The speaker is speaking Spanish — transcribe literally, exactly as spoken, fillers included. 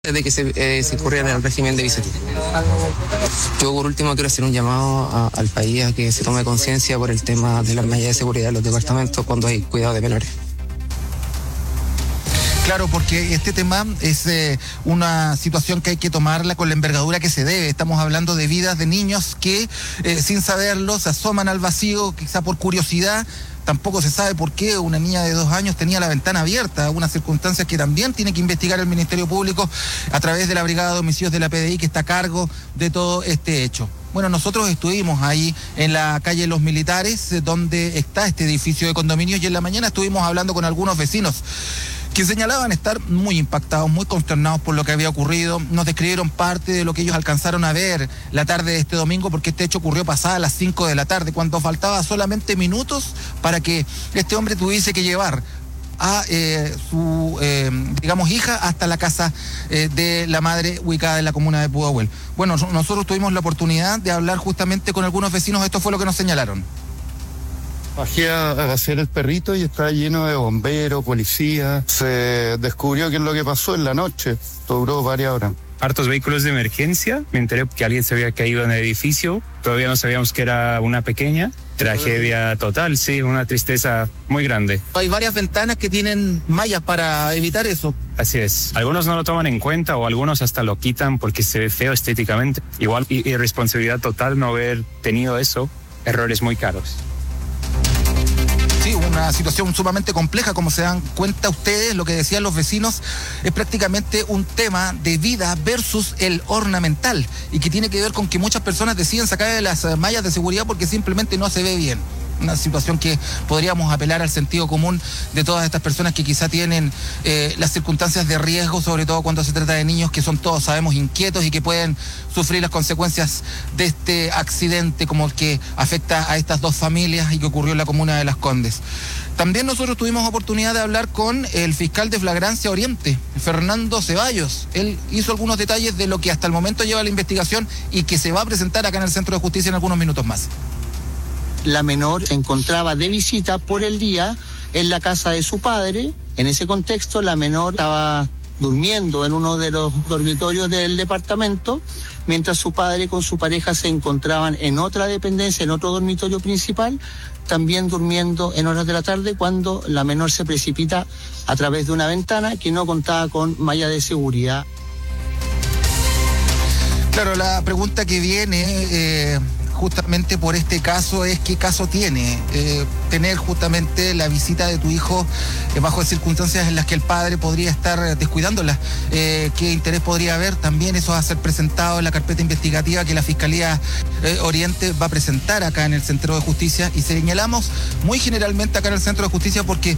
de que se, eh, se incurriera en el régimen de visita. Yo por último quiero hacer un llamado a, al país a que se tome conciencia por el tema de las medidas de seguridad de los departamentos cuando hay cuidado de menores. Claro, porque este tema es eh, una situación que hay que tomarla con la envergadura que se debe. Estamos hablando de vidas de niños que eh, sin saberlo se asoman al vacío, quizá por curiosidad. Tampoco se sabe por qué una niña de dos años tenía la ventana abierta, unas circunstancias que también tiene que investigar el Ministerio Público a través de la Brigada de Homicidios de la P D I, que está a cargo de todo este hecho. Bueno, nosotros estuvimos ahí en la calle Los Militares, donde está este edificio de condominios, y en la mañana estuvimos hablando con algunos vecinos que señalaban estar muy impactados, muy consternados por lo que había ocurrido. Nos describieron parte de lo que ellos alcanzaron a ver la tarde de este domingo, porque este hecho ocurrió pasada las cinco de la tarde, cuando faltaba solamente minutos para que este hombre tuviese que llevar a eh, su, eh, digamos, hija hasta la casa eh, de la madre ubicada en la comuna de Pudahuel. Bueno, nosotros tuvimos la oportunidad de hablar justamente con algunos vecinos. Esto fue lo que nos señalaron. Bajé a, a hacer el perrito y estaba lleno de bomberos, policía. Se descubrió qué es lo que pasó en la noche. Duró varias horas. Hartos vehículos de emergencia. Me enteré que alguien se había caído en el edificio. Todavía no sabíamos que era una pequeña. Tragedia total, sí, una tristeza muy grande. Hay varias ventanas que tienen mallas para evitar eso. Así es. Algunos no lo toman en cuenta o algunos hasta lo quitan porque se ve feo estéticamente. Igual, irresponsabilidad total no haber tenido eso. Errores muy caros. Sí, una situación sumamente compleja, como se dan cuenta ustedes. Lo que decían los vecinos es prácticamente un tema de vida versus el ornamental, y que tiene que ver con que muchas personas deciden sacar de las mallas de seguridad porque simplemente no se ve bien. Una situación que podríamos apelar al sentido común de todas estas personas que quizá tienen eh, las circunstancias de riesgo, sobre todo cuando se trata de niños que son, todos sabemos, inquietos y que pueden sufrir las consecuencias de este accidente como el que afecta a estas dos familias y que ocurrió en la comuna de Las Condes. También nosotros tuvimos oportunidad de hablar con el fiscal de Flagrancia Oriente, Fernando Ceballos. Él hizo algunos detalles de lo que hasta el momento lleva la investigación y que se va a presentar acá en el Centro de Justicia en algunos minutos más. La menor se encontraba de visita por el día en la casa de su padre. En ese contexto, la menor estaba durmiendo en uno de los dormitorios del departamento, mientras su padre con su pareja se encontraban en otra dependencia, en otro dormitorio principal, también durmiendo en horas de la tarde, cuando la menor se precipita a través de una ventana que no contaba con malla de seguridad. Claro, la pregunta que viene eh, justamente por este caso es qué caso tiene eh, tener justamente la visita de tu hijo eh, bajo circunstancias en las que el padre podría estar descuidándola. Eh, ¿Qué interés podría haber? También eso va a ser presentado en la carpeta investigativa que la Fiscalía eh, Oriente va a presentar acá en el Centro de Justicia, y señalamos muy generalmente acá en el Centro de Justicia porque